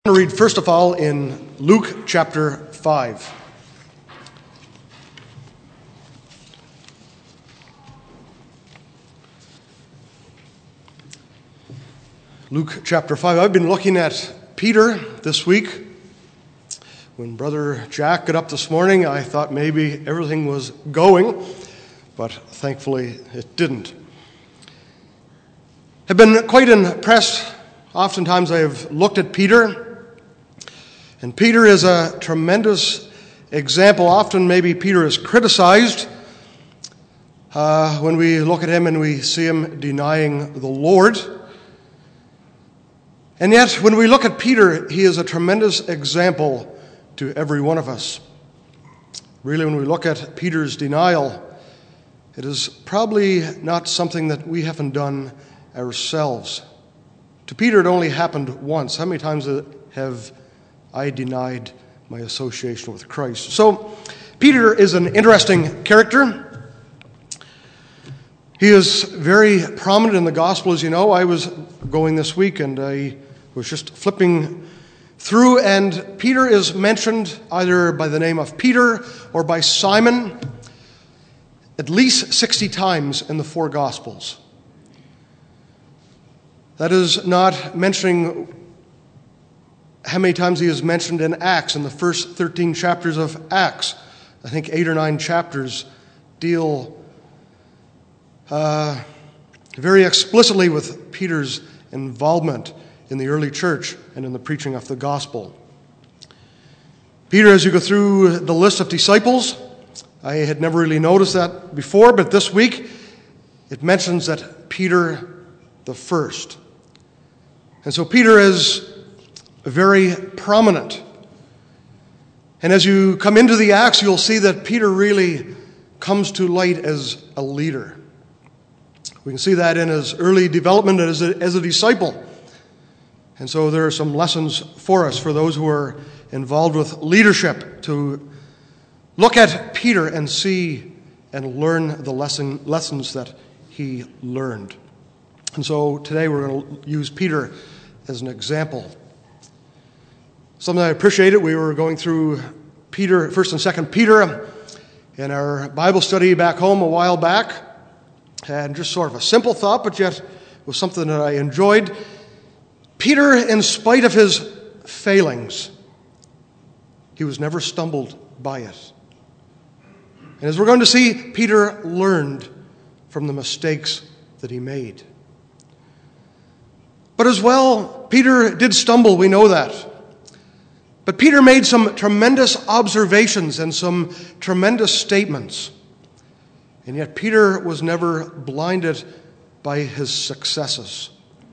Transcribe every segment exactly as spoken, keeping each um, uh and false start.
I'm going to read first of all in Luke chapter five. Luke chapter five. I've been looking at Peter this week. When Brother Jack got up this morning, I thought maybe everything was going, but thankfully it didn't. I've been quite impressed. Oftentimes I have looked at Peter. And Peter is a tremendous example. Often maybe Peter is criticized uh, when we look at him and we see him denying the Lord. And yet, when we look at Peter, he is a tremendous example to every one of us. Really, when we look at Peter's denial, it is probably not something that we haven't done ourselves. To Peter, it only happened once. How many times have I denied my association with Christ? So, Peter is an interesting character. He is very prominent in the gospel, as you know. I was going this week and I was just flipping through, and Peter is mentioned either by the name of Peter or by Simon at least sixty times in the four gospels. That is not mentioning how many times he is mentioned in Acts, in the first thirteen chapters of Acts. I think eight or nine chapters deal uh, very explicitly with Peter's involvement in the early church and in the preaching of the gospel. Peter, as you go through the list of disciples, I had never really noticed that before, but this week it mentions that Peter the first. And so Peter is very prominent. And as you come into the Acts, you'll see that Peter really comes to light as a leader. We can see that in his early development as a, as a disciple. And so there are some lessons for us, for those who are involved with leadership, to look at Peter and see and learn the lesson, lessons that he learned. And so today we're going to use Peter as an example. Something I appreciated, we were going through Peter, First and Second Peter in our Bible study back home a while back, and just sort of a simple thought, but yet was something that I enjoyed. Peter, in spite of his failings, he was never stumbled by it. And as we're going to see, Peter learned from the mistakes that he made. But as well, Peter did stumble, we know that. But Peter made some tremendous observations and some tremendous statements. And yet Peter was never blinded by his successes.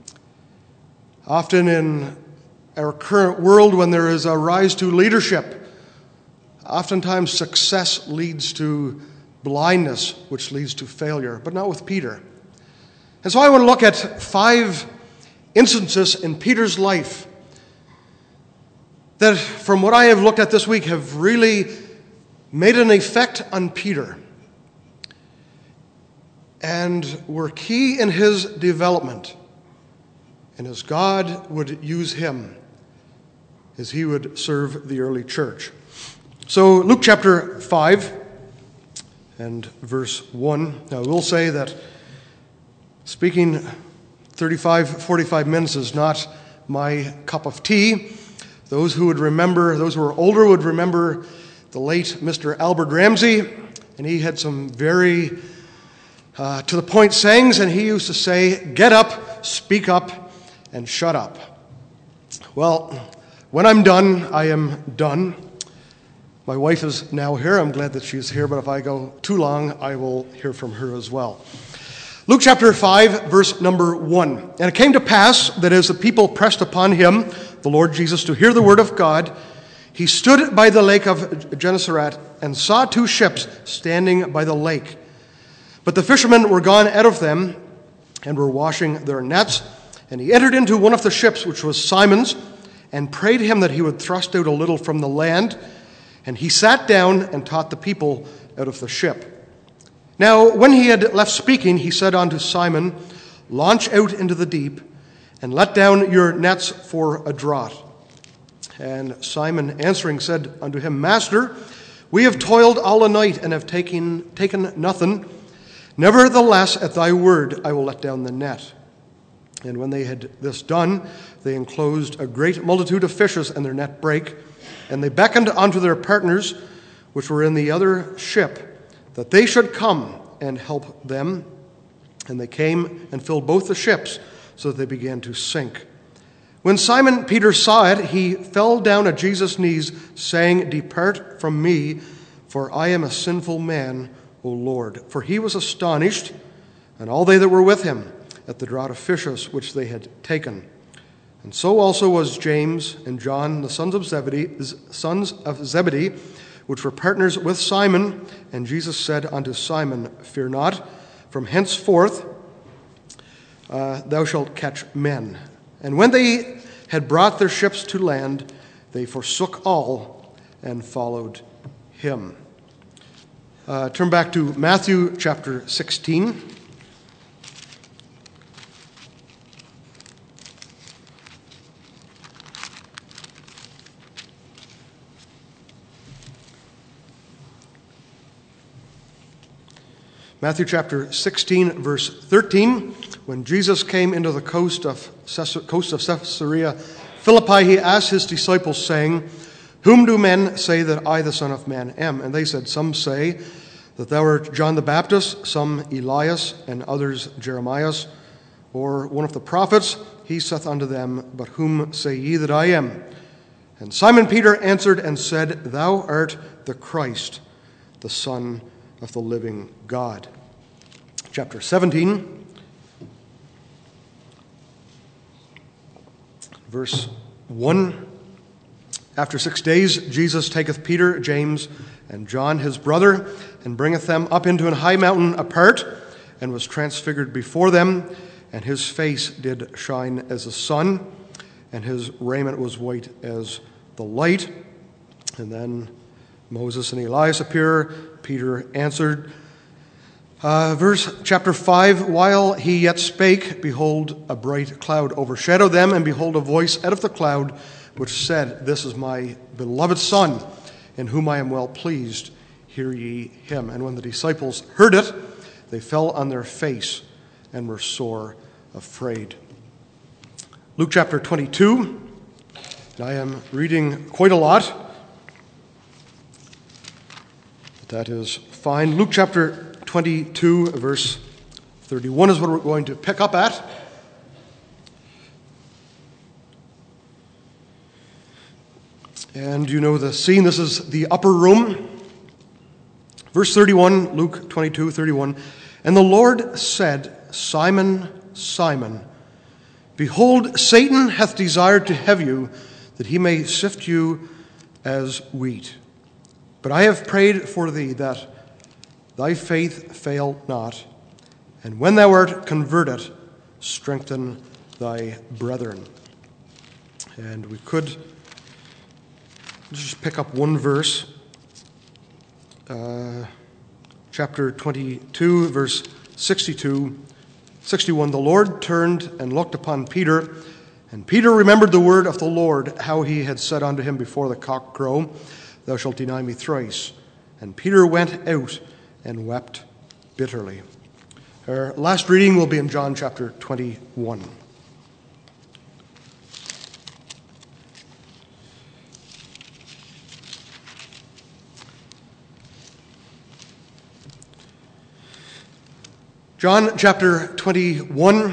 Often in our current world, when there is a rise to leadership, oftentimes success leads to blindness, which leads to failure, but not with Peter. And so I want to look at five instances in Peter's life that, from what I have looked at this week, have really made an effect on Peter and were key in his development, and as God would use him as he would serve the early church. So Luke chapter five and verse one. Now, I will say that speaking thirty-five, forty-five minutes is not my cup of tea. Those who would remember, those who are older would remember the late Mister Albert Ramsey, and he had some very uh, to-the-point sayings, and he used to say, "Get up, speak up, and shut up." Well, when I'm done, I am done. My wife is now here. I'm glad that she's here, but if I go too long, I will hear from her as well. Luke chapter five, verse number one. And it came to pass that as the people pressed upon him, the Lord Jesus, to hear the word of God, he stood by the lake of Gennesaret and saw two ships standing by the lake. But the fishermen were gone out of them and were washing their nets. And he entered into one of the ships, which was Simon's, and prayed him that he would thrust out a little from the land. And he sat down and taught the people out of the ship. Now, when he had left speaking, he said unto Simon, "Launch out into the deep, and let down your nets for a draught." And Simon answering said unto him, Master, we have toiled all the night and have taken, taken nothing. Nevertheless, at thy word I will let down the net. And when they had this done, they enclosed a great multitude of fishes, and their net brake. And they beckoned unto their partners, which were in the other ship, that they should come and help them. And they came and filled both the ships, so that they began to sink. When Simon Peter saw it, he fell down at Jesus' knees, saying, Depart from me, for I am a sinful man, O Lord. For he was astonished, and all they that were with him, at the draught of fishes which they had taken. And so also was James and John, the sons of Zebedee, sons of Zebedee, which were partners with Simon. And Jesus said unto Simon, Fear not, from henceforth uh, thou shalt catch men. And when they had brought their ships to land, they forsook all and followed him. Uh, turn back to Matthew chapter sixteen. Matthew chapter sixteen, verse thirteen. When Jesus came into the coast of coast of Caesarea Philippi, he asked his disciples, saying, Whom do men say that I, the Son of Man, am? And they said, Some say that thou art John the Baptist, some Elias, and others Jeremiah, or one of the prophets. He saith unto them, But whom say ye that I am? And Simon Peter answered and said, Thou art the Christ, the Son of the living God. Chapter seventeen. Verse one, After six days Jesus taketh Peter, James, and John his brother, and bringeth them up into an high mountain apart, and was transfigured before them, and his face did shine as the sun, and his raiment was white as the light. And then Moses and Elias appear. Peter answered, Uh, verse chapter five, While he yet spake, behold, a bright cloud overshadowed them, and behold, a voice out of the cloud, which said, This is my beloved Son, in whom I am well pleased. Hear ye him. And when the disciples heard it, they fell on their face and were sore afraid. Luke chapter twenty-two. And I am reading quite a lot. But that is fine. Luke chapter twenty-two, verse thirty-one is what we're going to pick up at. And you know the scene. This is the upper room. Verse thirty-one, Luke twenty-two, thirty-one. And the Lord said, Simon, Simon, behold, Satan hath desired to have you, that he may sift you as wheat. But I have prayed for thee, that thy faith fail not, and when thou art converted, strengthen thy brethren. And we could just pick up one verse. Uh, chapter twenty-two, verse sixty-two, sixty-one. The Lord turned and looked upon Peter, and Peter remembered the word of the Lord, how he had said unto him before the cock crow, Thou shalt deny me thrice. And Peter went out and wept bitterly. Our last reading will be in John chapter twenty-one. John chapter twenty-one.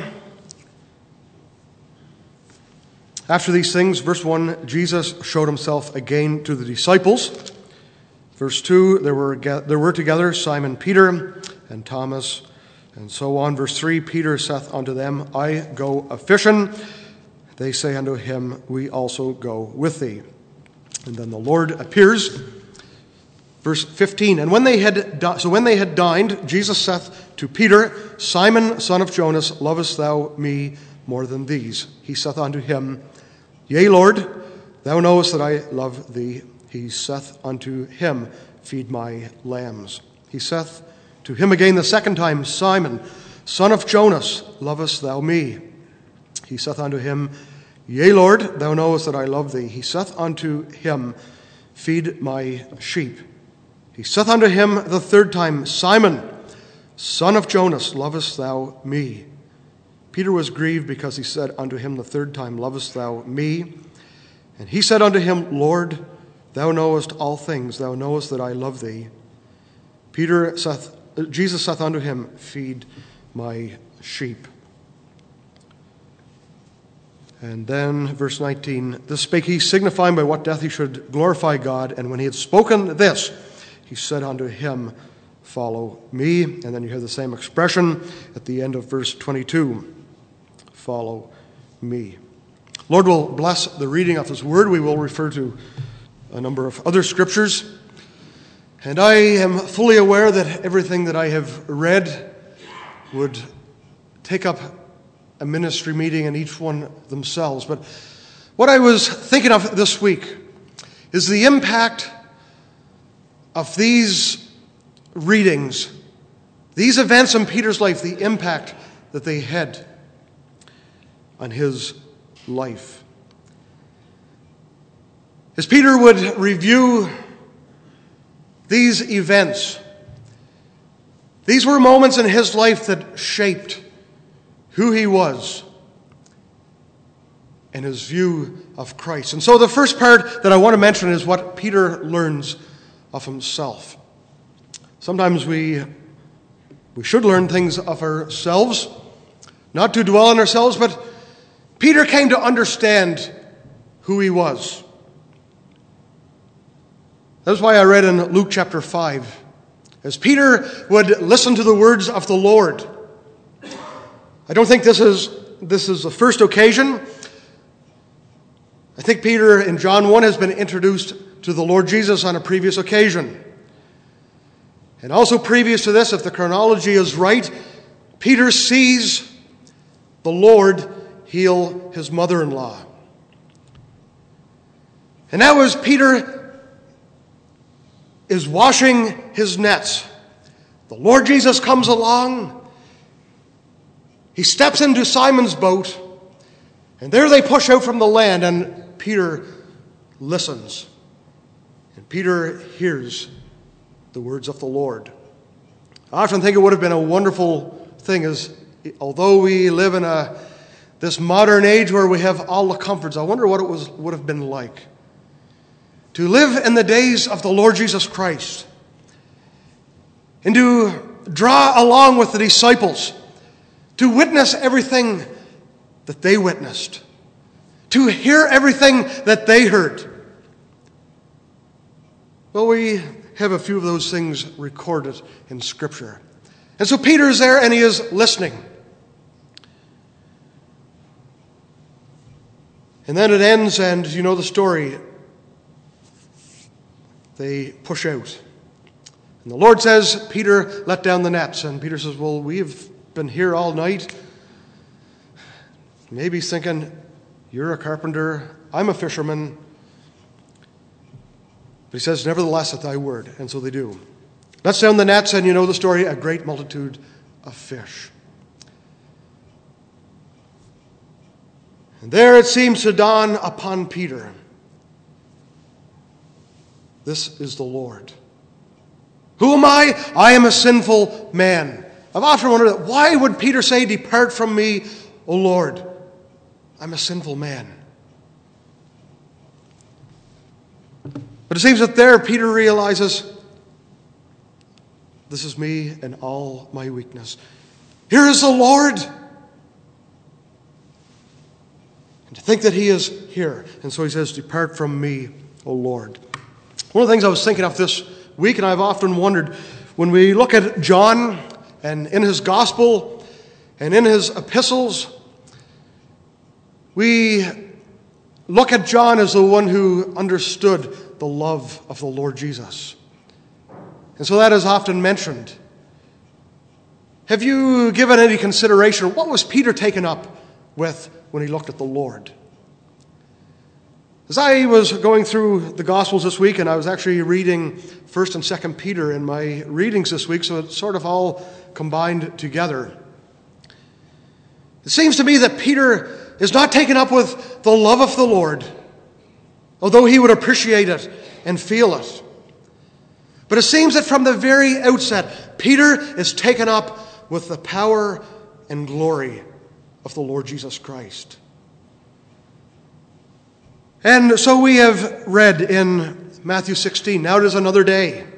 After these things, verse one, Jesus showed himself again to the disciples. Verse two, there were, there were together Simon Peter and Thomas, and so on. Verse three, Peter saith unto them, I go a-fishing. They say unto him, We also go with thee. And then the Lord appears. Verse fifteen, and when they had di- so when they had dined, Jesus saith to Peter, Simon, son of Jonas, lovest thou me more than these? He saith unto him, Yea, Lord, thou knowest that I love thee. He saith unto him, Feed my lambs. He saith to him again the second time, Simon, son of Jonas, lovest thou me? He saith unto him, Yea, Lord, thou knowest that I love thee. He saith unto him, Feed my sheep. He saith unto him the third time, Simon, son of Jonas, lovest thou me? Peter was grieved because he said unto him the third time, Lovest thou me? And he said unto him, Lord, thou knowest all things. Thou knowest that I love thee. Peter saith, Jesus saith unto him, Feed my sheep. And then, verse nineteen, this spake he, signifying by what death he should glorify God. And when he had spoken this, he said unto him, Follow me. And then you hear the same expression at the end of verse twenty-two. Follow me. Lord will bless the reading of his word. We will refer to a number of other scriptures. And I am fully aware that everything that I have read would take up a ministry meeting in each one themselves. But what I was thinking of this week is the impact of these readings, these events in Peter's life, the impact that they had on his life. As Peter would review these events, these were moments in his life that shaped who he was and his view of Christ. And so the first part that I want to mention is what Peter learns of himself. Sometimes we, we should learn things of ourselves, not to dwell on ourselves, but Peter came to understand who he was. That's why I read in Luke chapter five, as Peter would listen to the words of the Lord. I don't think this is this is the first occasion. I think Peter in John one has been introduced to the Lord Jesus on a previous occasion. And also previous to this, if the chronology is right, Peter sees the Lord heal his mother-in-law. And now as Peter is washing his nets, the Lord Jesus comes along. He steps into Simon's boat, and there they push out from the land, and Peter listens. And Peter hears the words of the Lord. I often think it would have been a wonderful thing, as although we live in a this modern age where we have all the comforts, I wonder what it was would have been like to live in the days of the Lord Jesus Christ and to draw along with the disciples, to witness everything that they witnessed, to hear everything that they heard. Well, we have a few of those things recorded in Scripture. And so Peter's there and he is listening. And then it ends, and you know the story. They push out. And the Lord says, Peter, let down the nets. And Peter says, well, we've been here all night. Maybe he's thinking, you're a carpenter, I'm a fisherman. But he says, nevertheless, at thy word. And so they do. Let's down the nets, and you know the story, a great multitude of fish. And there it seems to dawn upon Peter, this is the Lord. Who am I? I am a sinful man. I've often wondered, why would Peter say, depart from me, O Lord? I'm a sinful man. But it seems that there Peter realizes, this is me and all my weakness. Here is the Lord. And to think that he is here. And so he says, depart from me, O Lord. One of the things I was thinking of this week, and I've often wondered, when we look at John and in his gospel and in his epistles, we look at John as the one who understood the love of the Lord Jesus. And so that is often mentioned. Have you given any consideration? What was Peter taken up with when he looked at the Lord? As I was going through the Gospels this week, and I was actually reading First and Second Peter in my readings this week, so it's sort of all combined together. It seems to me that Peter is not taken up with the love of the Lord, although he would appreciate it and feel it. But it seems that from the very outset, Peter is taken up with the power and glory of the Lord Jesus Christ. And so we have read in Matthew sixteen, now it is another day.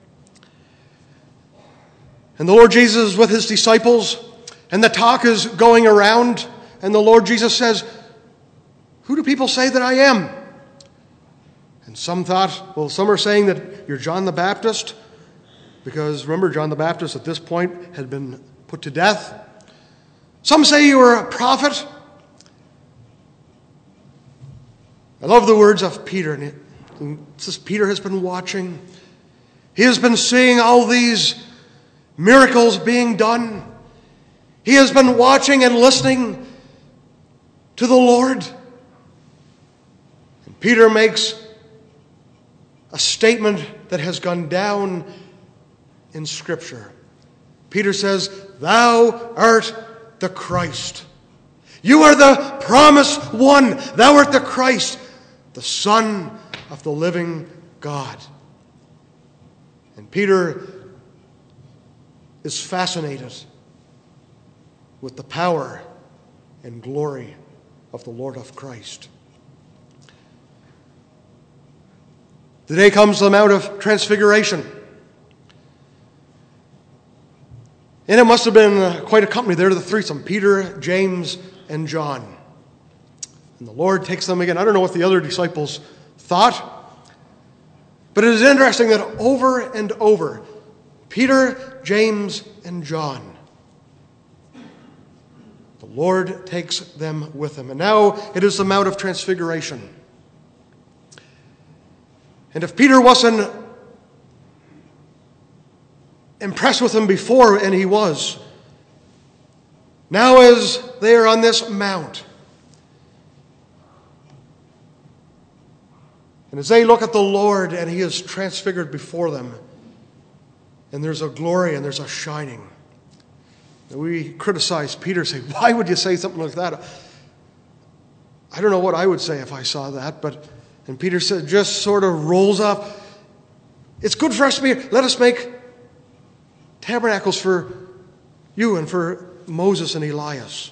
And the Lord Jesus is with his disciples, and the talk is going around, and the Lord Jesus says, "Who do people say that I am?" And some thought, well, some are saying that you're John the Baptist, because remember, John the Baptist at this point had been put to death. Some say you are a prophet. I love the words of Peter. And it says Peter has been watching. He has been seeing all these miracles being done. He has been watching and listening to the Lord. And Peter makes a statement that has gone down in Scripture. Peter says, "Thou art the Christ. You are the promised one. Thou art the Christ, the Son of the living God." And Peter is fascinated with the power and glory of the Lord of Christ. The day comes, the Mount of Transfiguration. And it must have been quite a company there, the threesome, Peter, James, and John. And the Lord takes them again. I don't know what the other disciples thought, but it is interesting that over and over, Peter, James, and John, the Lord takes them with him. And now it is the Mount of Transfiguration. And if Peter wasn't impressed with him before, and he was, now as they are on this mount, and as they look at the Lord and he is transfigured before them, and there's a glory and there's a shining. And we criticize Peter, say, why would you say something like that? I don't know what I would say if I saw that, but, and Peter said, just sort of rolls up. It's good for us to be here. Let us make tabernacles for you and for Moses and Elias.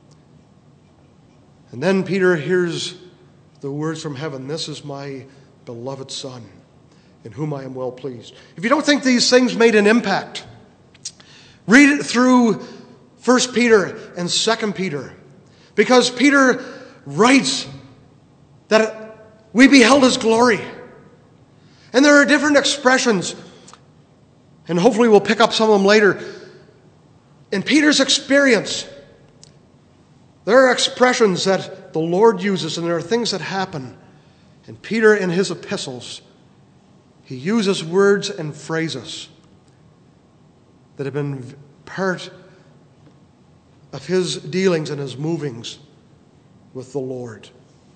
And then Peter hears the words from heaven, "This is my beloved Son, in whom I am well pleased." If you don't think these things made an impact, read it through First Peter and Second Peter, because Peter writes that we beheld his glory. And there are different expressions, and hopefully we'll pick up some of them later. In Peter's experience, there are expressions that the Lord uses, and there are things that happen. And Peter, in his epistles, he uses words and phrases that have been part of his dealings and his movings with the Lord.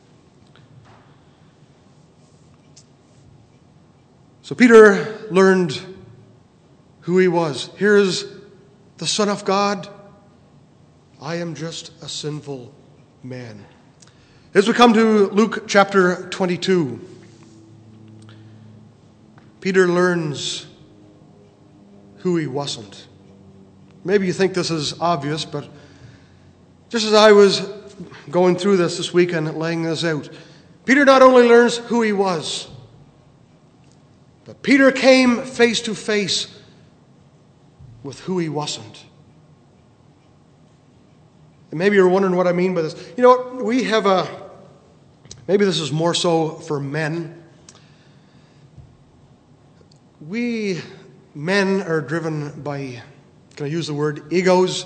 So Peter learned who he was. Here's the Son of God. I am just a sinful man. As we come to Luke chapter twenty-two, Peter learns who he wasn't. Maybe you think this is obvious, but just as I was going through this this week and laying this out, Peter not only learns who he was, but Peter came face to face with who he wasn't. And maybe you're wondering what I mean by this. You know what? We have a, maybe this is more so for men. We men are driven by, can I use the word, egos?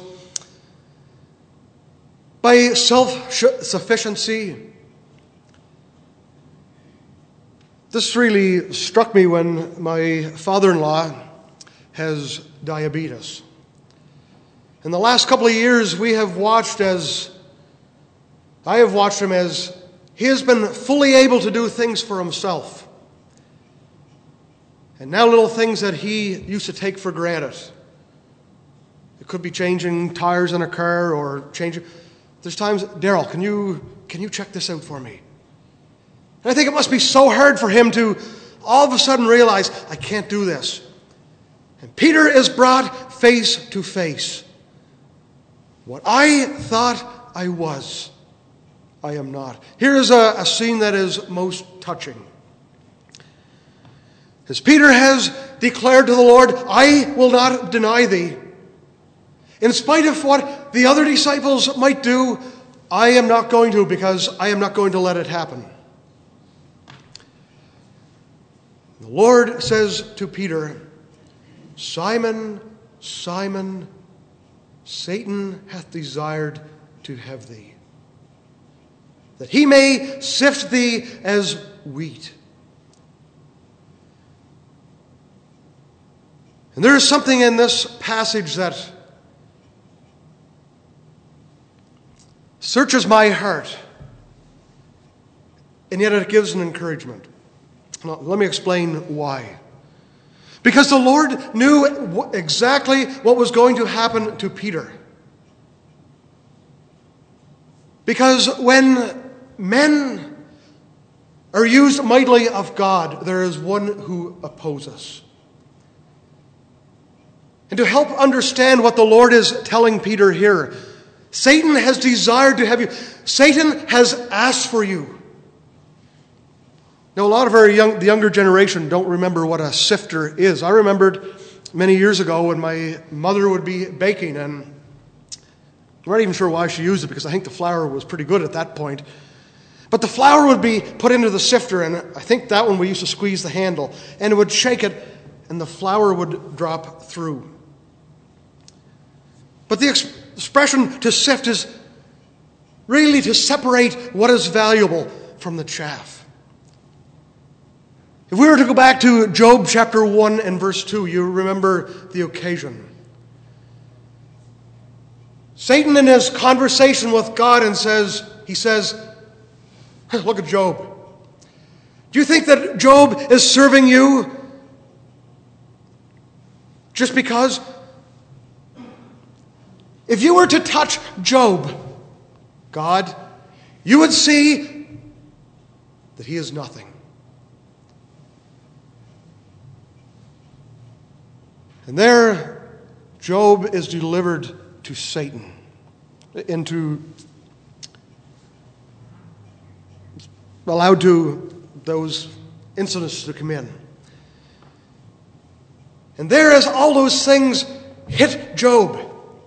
By self-sufficiency. This really struck me when my father-in-law has diabetes. In the last couple of years, we have watched as, I have watched him as he has been fully able to do things for himself. And now little things that he used to take for granted. It could be changing tires in a car or changing. There's times, Daryl, can you, can you check this out for me? And I think it must be so hard for him to all of a sudden realize, I can't do this. And Peter is brought face to face. What I thought I was, I am not. Here is a, a scene that is most touching. As Peter has declared to the Lord, I will not deny thee. In spite of what the other disciples might do, I am not going to, because I am not going to let it happen. The Lord says to Peter, Simon, Simon, Satan hath desired to have thee, that he may sift thee as wheat. And there is something in this passage that searches my heart, and yet it gives an encouragement. Now, let me explain why. Because the Lord knew exactly what was going to happen to Peter. Because when men are used mightily of God, there is one who opposes. And to help understand what the Lord is telling Peter here, Satan has desired to have you. Satan has asked for you. Now, a lot of our young, the younger generation don't remember what a sifter is. I remembered many years ago when my mother would be baking, and I'm not even sure why she used it, because I think the flour was pretty good at that point. But the flour would be put into the sifter, and I think that one we used to squeeze the handle, and it would shake it, and the flour would drop through. But the ex- expression to sift is really to separate what is valuable from the chaff. If we were to go back to Job chapter one and verse two, you remember the occasion. Satan in his conversation with God and says, he says, look at Job. Do you think that Job is serving you just because? If you were to touch Job, God, you would see that he is nothing. And there, Job is delivered to Satan, into, allowed to those incidents to come in. And there, as all those things hit Job,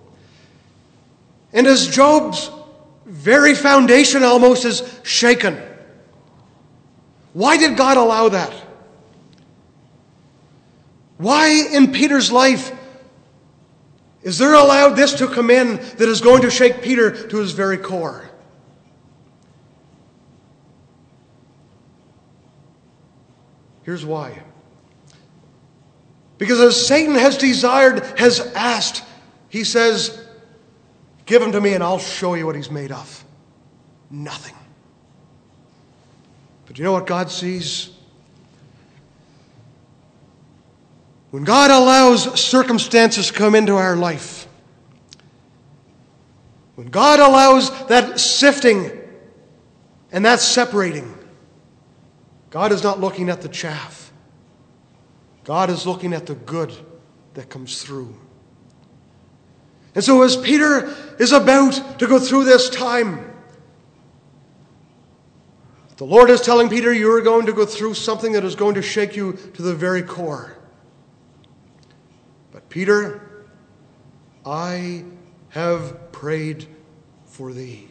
and as Job's very foundation almost is shaken, why did God allow that? Why in Peter's life is there allowed this to come in that is going to shake Peter to his very core? Here's why. Because as Satan has desired, has asked, he says, give him to me and I'll show you what he's made of. Nothing. But you know what God sees? When God allows circumstances to come into our life, when God allows that sifting and that separating, God is not looking at the chaff. God is looking at the good that comes through. And so as Peter is about to go through this time, the Lord is telling Peter, you are going to go through something that is going to shake you to the very core. But Peter, I have prayed for thee.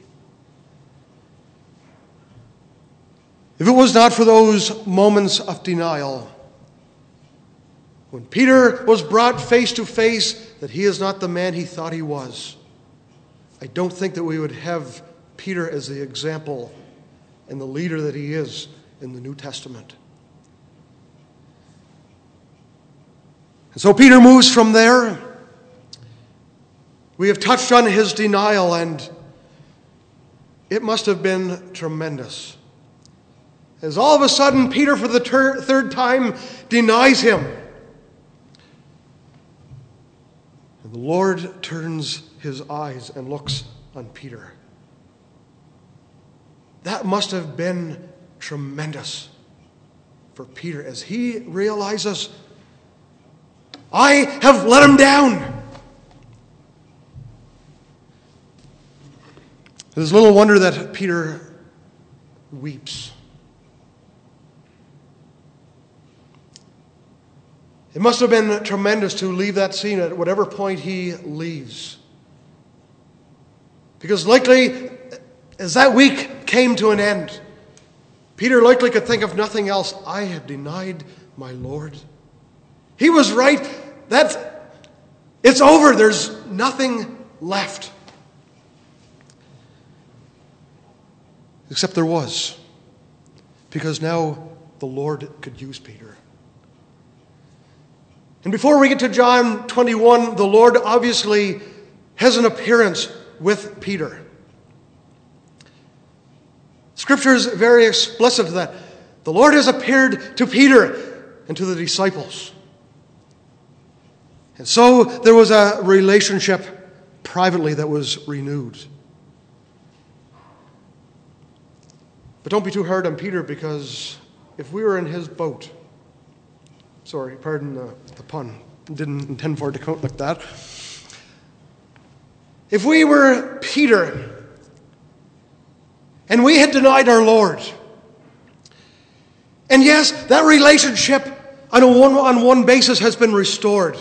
If it was not for those moments of denial, when Peter was brought face to face that he is not the man he thought he was, I don't think that we would have Peter as the example and the leader that he is in the New Testament. And so Peter moves from there. We have touched on his denial, and it must have been tremendous. As all of a sudden, Peter, for the ter- third time, denies him. And the Lord turns his eyes and looks on Peter. that must have been tremendous for Peter as he realizes, I have let him down. It is little wonder that Peter weeps. It must have been tremendous to leave that scene at whatever point he leaves. Because likely, as that week came to an end, Peter likely could think of nothing else. I had denied my Lord. He was right. That's, it's over. There's nothing left. Except there was. Because now the Lord could use Peter. And before we get to John twenty-one, the Lord obviously has an appearance with Peter. Scripture is very explicit that the Lord has appeared to Peter and to the disciples. And so there was a relationship privately that was renewed. But don't be too hard on Peter, because if we were in his boat, sorry, pardon the, the pun, didn't intend for it to come like that. If we were Peter and we had denied our Lord, and yes, that relationship on a one-on-one basis has been restored,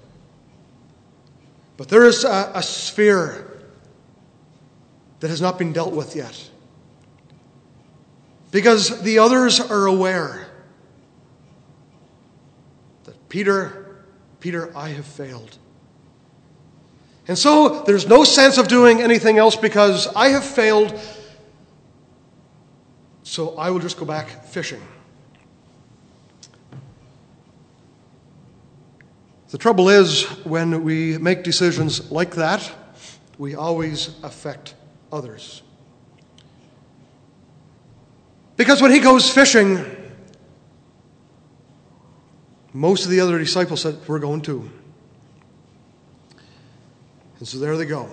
but there is a, a sphere that has not been dealt with yet. Because the others are aware that Peter, Peter, I have failed. And so there's no sense of doing anything else because I have failed, so I will just go back fishing. The trouble is, when we make decisions like that, we always affect others. Because when he goes fishing, most of the other disciples said, we're going too. And so there they go.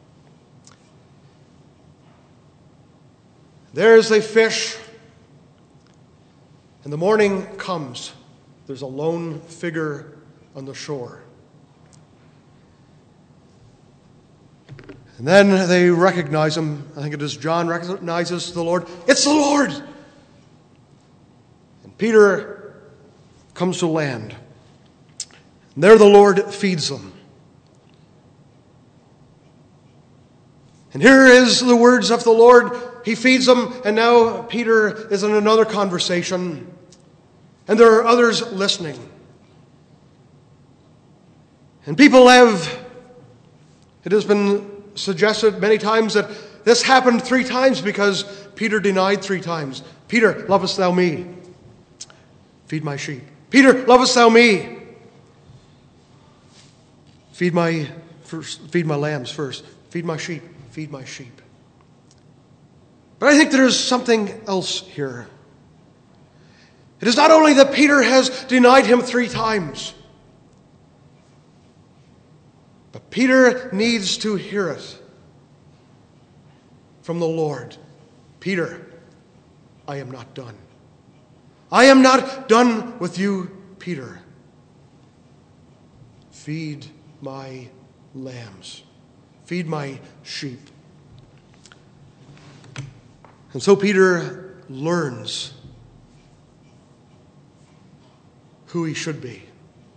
There's they fish, and the morning comes. There's a lone figure on the shore. And then they recognize him. I think it is John recognizes the Lord. It's the Lord! And Peter comes to land. And there the Lord feeds them. And here is the words of the Lord. He feeds them, and now Peter is in another conversation. And there are others listening. And people have, it has been suggested many times that this happened three times because Peter denied three times. Peter, lovest thou me? Feed my sheep. Peter, lovest thou me? Feed my first, feed my lambs first. Feed my sheep. Feed my sheep. But I think there is something else here. It is not only that Peter has denied him three times, but Peter needs to hear it from the Lord. Peter, I am not done. I am not done with you, Peter. Feed my lambs. Feed my sheep. And so Peter learns who he should be.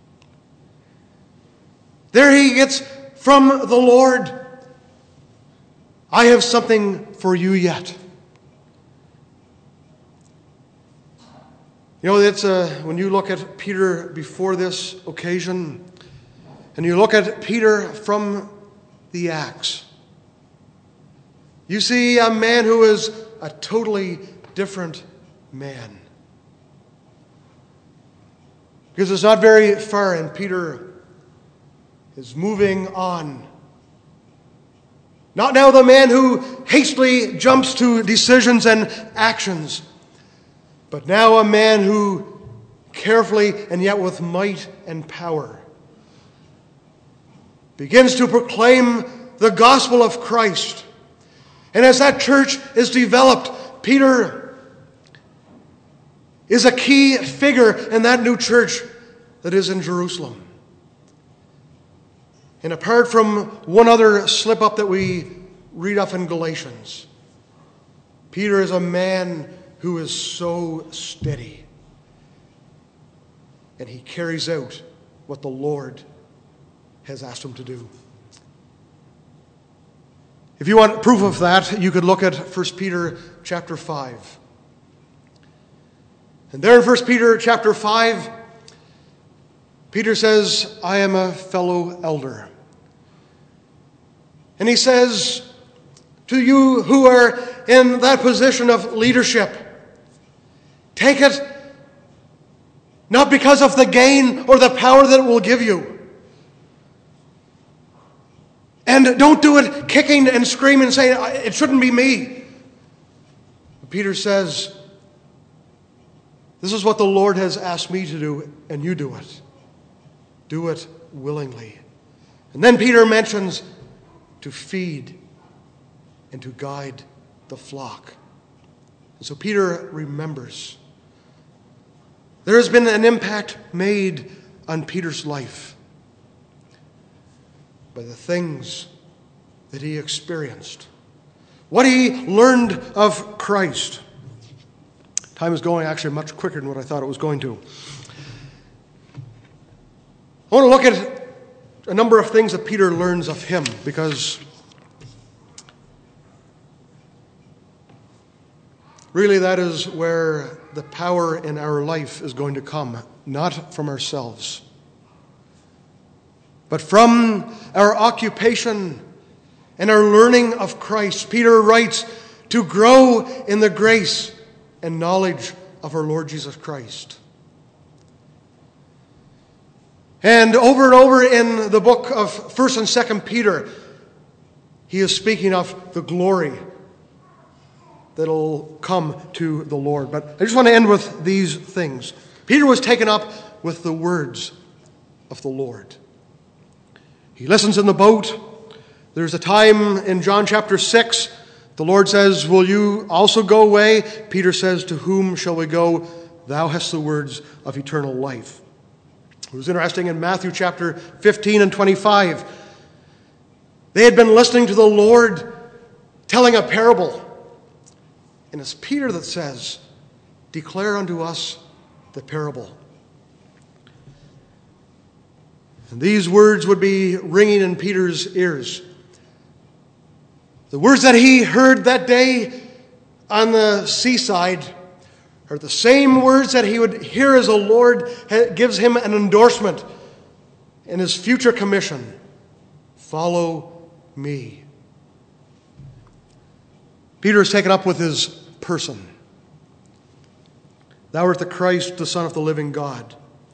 There he gets from the Lord, I have something for you yet. You know, it's uh, when you look at Peter before this occasion, and you look at Peter from the Acts, you see a man who is a totally different man. Because it's not very far, and Peter is moving on. Not now the man who hastily jumps to decisions and actions, but now a man who carefully and yet with might and power begins to proclaim the gospel of Christ. And as that church is developed, Peter is a key figure in that new church that is in Jerusalem. And apart from one other slip-up that we read of in Galatians, Peter is a man who is so steady. And he carries out what the Lord has asked him to do. If you want proof of that, you could look at First Peter chapter five. And there in First Peter chapter five, Peter says, I am a fellow elder. And he says to you who are in that position of leadership, take it not because of the gain or the power that it will give you. And don't do it kicking and screaming, saying, it shouldn't be me. Peter says, this is what the Lord has asked me to do, and you do it. Do it willingly. And then Peter mentions to feed and to guide the flock. And so Peter remembers. There has been an impact made on Peter's life by the things that he experienced, what he learned of Christ. Time is going actually much quicker than what I thought it was going to. I want to look at a number of things that Peter learns of him, because really that is where the power in our life is going to come, not from ourselves, but from our occupation and our learning of Christ. Peter writes, to grow in the grace and knowledge of our Lord Jesus Christ. And over and over in the book of First and Second Peter, he is speaking of the glory that'll come to the Lord. But I just want to end with these things. Peter was taken up with the words of the Lord. He listens in the boat. There's a time in John chapter six, the Lord says, will you also go away? Peter says, to whom shall we go? Thou hast the words of eternal life. It was interesting in Matthew chapter fifteen and twenty-five. They had been listening to the Lord telling a parable. And it's Peter that says, declare unto us the parable. And these words would be ringing in Peter's ears. The words that he heard that day on the seaside are the same words that he would hear as the Lord gives him an endorsement in his future commission. Follow me. Peter is taken up with his person. Thou art the Christ, the Son of the living God.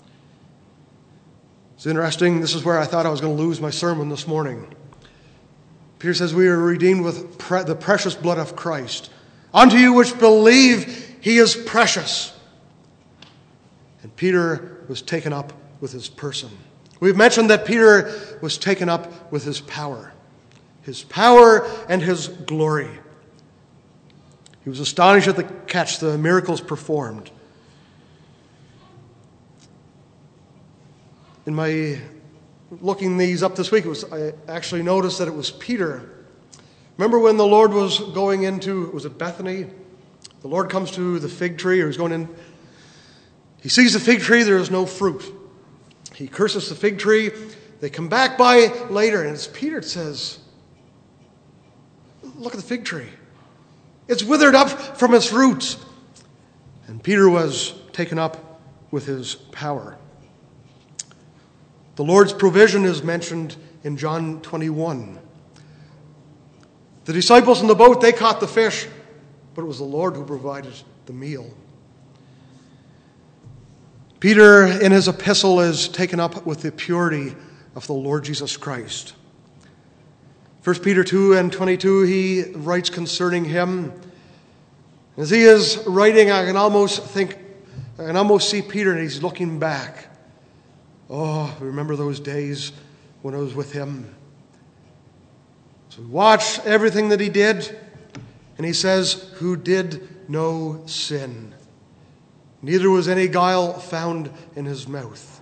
It's interesting. This is where I thought I was going to lose my sermon this morning. Peter says, we are redeemed with pre- the precious blood of Christ. Unto you which believe, he is precious. And Peter was taken up with his person. We've mentioned that Peter was taken up with his power. His power and his glory. He was astonished at the catch, the miracles performed. In my looking these up this week, it was, I actually noticed that it was Peter. Remember when the Lord was going into, was it Bethany? The Lord comes to the fig tree, or he's going in. He sees the fig tree, there is no fruit. He curses the fig tree. They come back by later, and it's Peter that says, look at the fig tree. It's withered up from its roots. And Peter was taken up with his power. The Lord's provision is mentioned in John twenty-one. The disciples in the boat, they caught the fish, but it was the Lord who provided the meal. Peter, in his epistle, is taken up with the purity of the Lord Jesus Christ. First Peter two and twenty-two, he writes concerning him. As he is writing, I can almost think, I can almost see Peter, and he's looking back. Oh, remember those days when I was with him. So we watch everything that he did, and he says, who did no sin. Neither was any guile found in his mouth.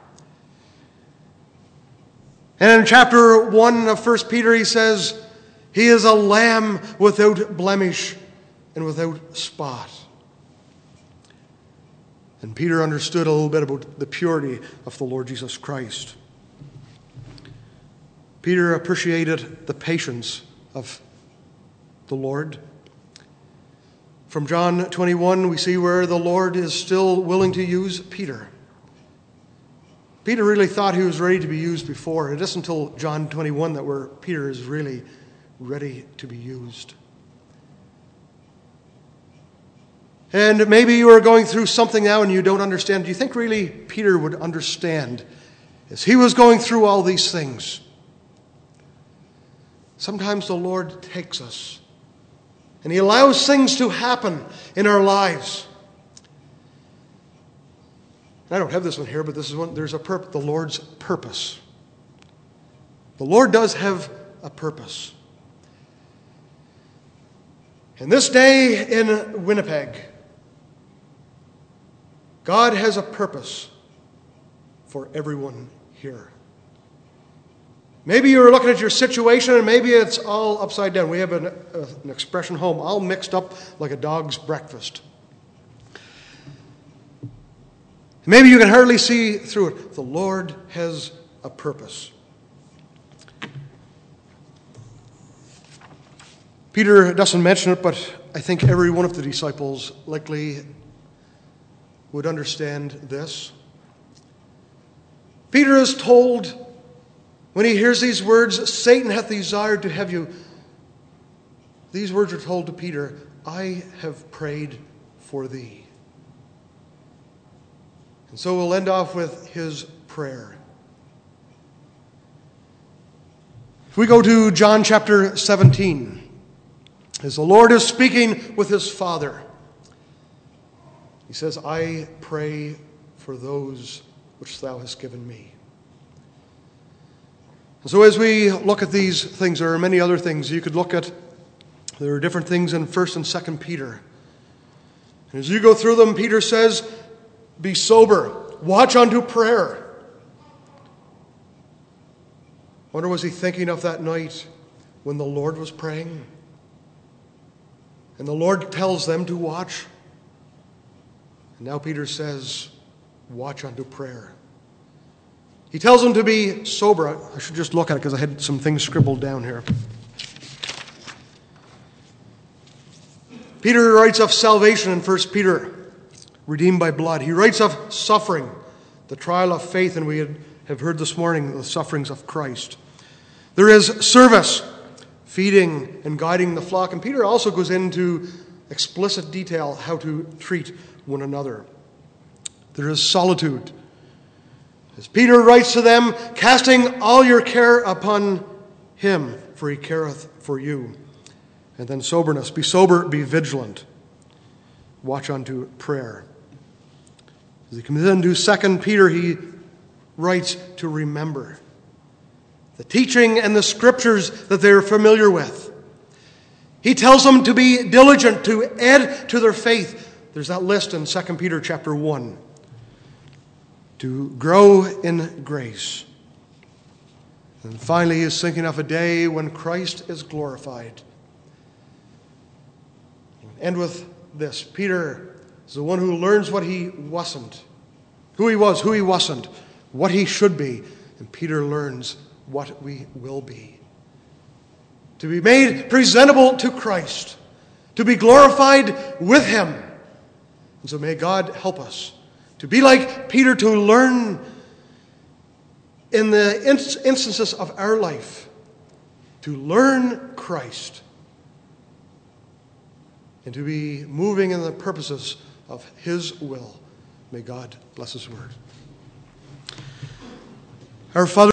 And in chapter one of First Peter, he says, he is a lamb without blemish and without spot. And Peter understood a little bit about the purity of the Lord Jesus Christ. Peter appreciated the patience of the Lord. From John twenty-one, we see where the Lord is still willing to use Peter. Peter really thought he was ready to be used before. It isn't until John twenty-one that where Peter is really ready to be used. And maybe you are going through something now and you don't understand. Do you think really Peter would understand as he was going through all these things? Sometimes the Lord takes us and he allows things to happen in our lives. I don't have this one here, but this is one. There's a purpose. The Lord's purpose. The Lord does have a purpose. And this day in Winnipeg, God has a purpose for everyone here. Maybe you're looking at your situation and maybe it's all upside down. We have an, uh, an expression home, all mixed up like a dog's breakfast. Maybe you can hardly see through it. The Lord has a purpose. Peter doesn't mention it, but I think every one of the disciples likely would understand this. Peter is told, when he hears these words, Satan hath desired to have you. These words are told to Peter, I have prayed for thee. And so we'll end off with his prayer. If we go to John chapter seventeen, as the Lord is speaking with his Father, he says, I pray for those which thou hast given me. And so as we look at these things, there are many other things you could look at. There are different things in First and Second Peter. And as you go through them, Peter says, be sober, watch unto prayer. I wonder, was he thinking of that night when the Lord was praying? And the Lord tells them to watch. And now Peter says, watch unto prayer. He tells them to be sober. I should just look at it because I had some things scribbled down here. Peter writes of salvation in First Peter, redeemed by blood. He writes of suffering, the trial of faith, and we have heard this morning the sufferings of Christ. There is service, feeding and guiding the flock. And Peter also goes into explicit detail how to treat one another. There is solitude. As Peter writes to them, casting all your care upon him, for he careth for you. And then soberness. Be sober, be vigilant. Watch unto prayer. As he comes into Second Peter, he writes to remember the teaching and the scriptures that they're familiar with. He tells them to be diligent, to add to their faith. There's that list in Second Peter chapter one. To grow in grace. And finally, he is thinking of a day when Christ is glorified. And with this, Peter is the one who learns what he wasn't. Who he was, who he wasn't, what he should be. And Peter learns what we will be. To be made presentable to Christ. To be glorified with him. And so may God help us to be like Peter, to learn in the instances of our life, to learn Christ, and to be moving in the purposes of his will. May God bless his word. Our Father,